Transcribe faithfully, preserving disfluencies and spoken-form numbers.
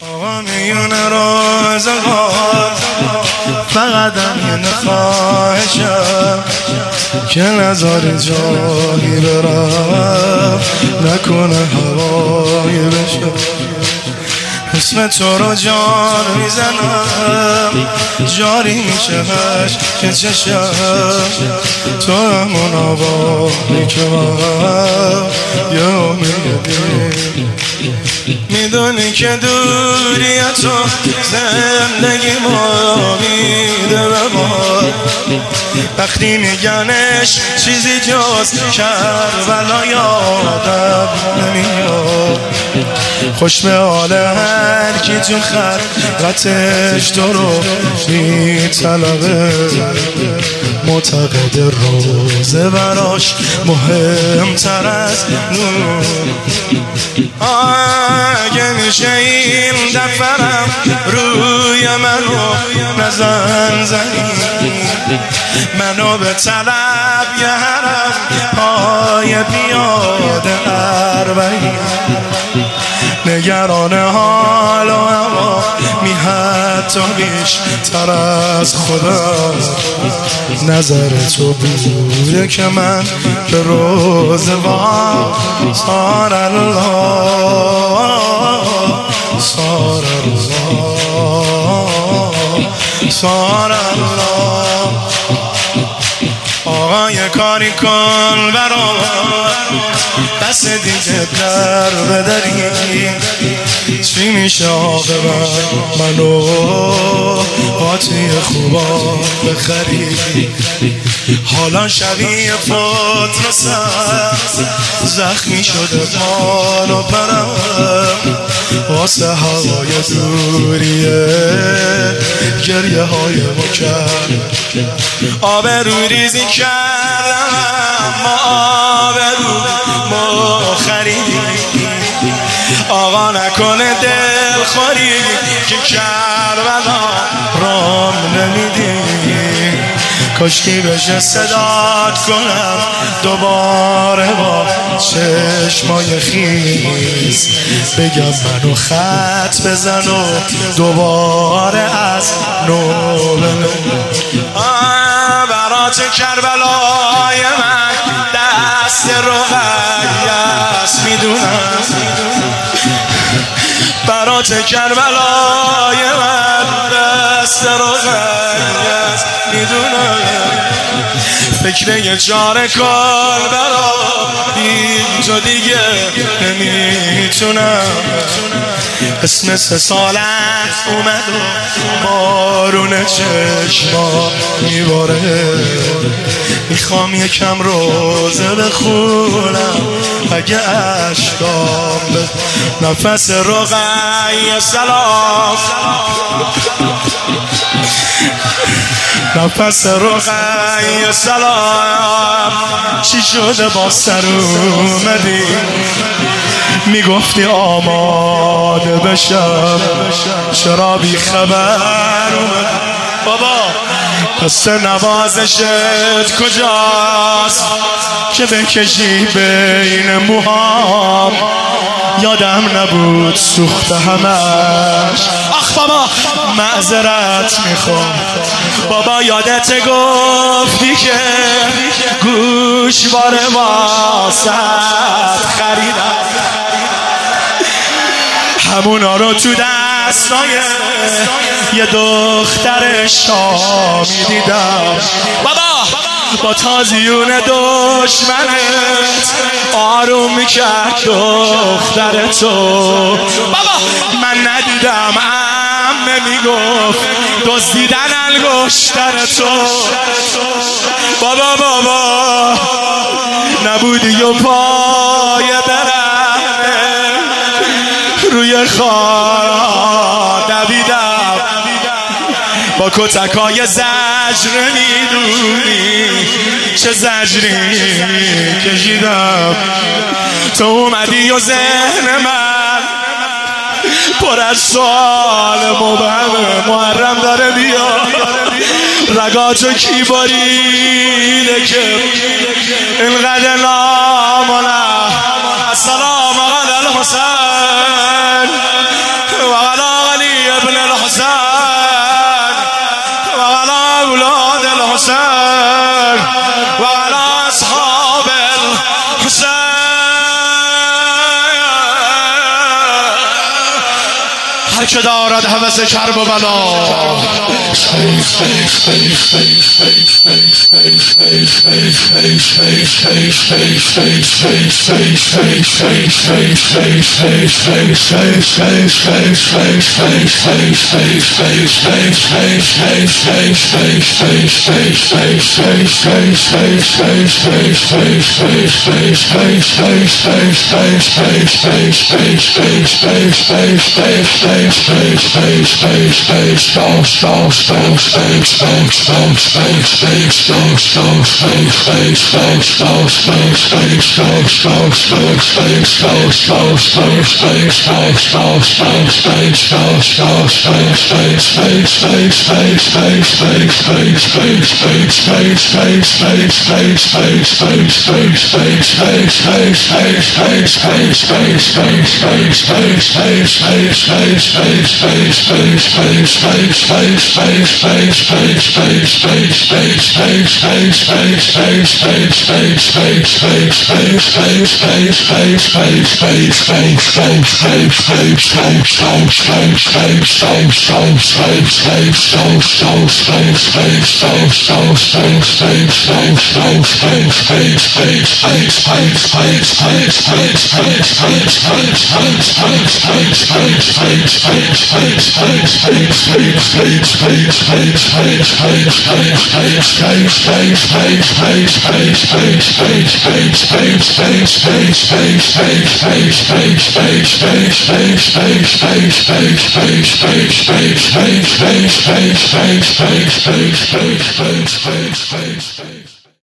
آقا میونه روزگار فقط همین خواهشم که نذاری جایی برم نکنه هوایی بشه. اسم تو رو جان میزنم جاری میشه که چشم تو همون آبایی که من یه امیدی میدونی که دوری تو زندگی ما میده به ما. وقتی میگنش چیزی جز کربلا یادم نمیاد. خوش به حال هر کی تو خلقتش تو رو میطلبه. معتقد روزه براش مهمتر از نور. اگه میشه این دفرم روی منو نزن زنی. منو به طلب یه حرم پای پیاده اربعین. نگران حال و هوا می حتی بیشتر از خدا. نظر تو بوده که من به روز وام سار الله سار الله سار الله. آقا یه کاری کن برام دست دیگه در بداری. چی میشه آقا منو باتی خوبا بخری. حالا شبیه فوت رسم زخمی شده بال و پرم. واسه هوای دوریه گریه های مکر. آبرو ریزی کردم ما آبرو ما خریدیم. آقا نکنه دل خوری که کربلا رام نمیدی. کاشکی بشه صدات کنم دوباره با چشمای خیز. بگم منو خط بزن و دوباره از نو بنو. برات کربلای من دست رقیه‌ست میدونم. برات کربلای من دست رقیه‌ست میدونم. فکر یه چاره کار برام بی تو دیگه نمیتونم. اسم سه سالت اومد و بارون چشما میباره. میخوام یکم روزه بخونم اگه عشقام به نفس رقیه سلام. نفس رقیه سلام. چی شده با سر اومدی؟ میگفتی آماده بشم چرا بی خبر اومدی؟ بابا دست نوازشت کجاست که بکشی بین موهام؟ یادم نبود سوخته همش. آخ بابا معذرت میخوام. بابا یادت گفتی که گوشواره واسه خریدم. همونا رو تو دستای یه دختر شامی دیدم. بابا با تازیون دشمنت آروم میکرد دختر تو. بابا من ندیدم عمه میگفت دزدیدن انگشتر تو. بابا بابا نبودی و پای برهنه روی خارا دویدم. با کتکای زجر میدونی چه زجری کشیدم. تو اومدی و ذهن من پر از سوال مبهم. محرم داره بیا رگاتو کی باریده که اینقدر نامونه. السلام علی الحسین و علی هر که دارد هوس کرب و بلا Space, space, space, space, space, space, space, space, space, space.